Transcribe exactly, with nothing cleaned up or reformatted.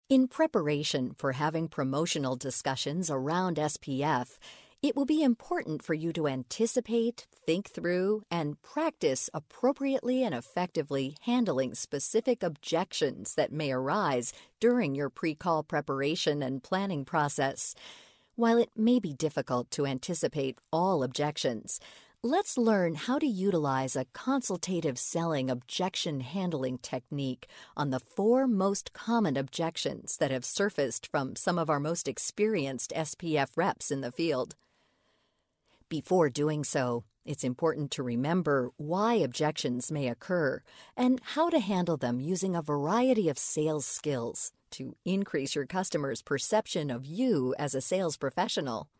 In preparation for having promotional discussions around S P F, it will be important for you to anticipate, think through, and practice appropriately and effectively handling specific objections that may arise during your pre-call preparation and planning process. While it may be difficult to anticipate all objections, let's learn how to utilize a consultative selling objection handling technique on the four most common objections that have surfaced from some of our most experienced S P F reps in the field. Before doing so, it's important to remember why objections may occur and how to handle them using a variety of sales skills to increase your customers' perception of you as a sales professional.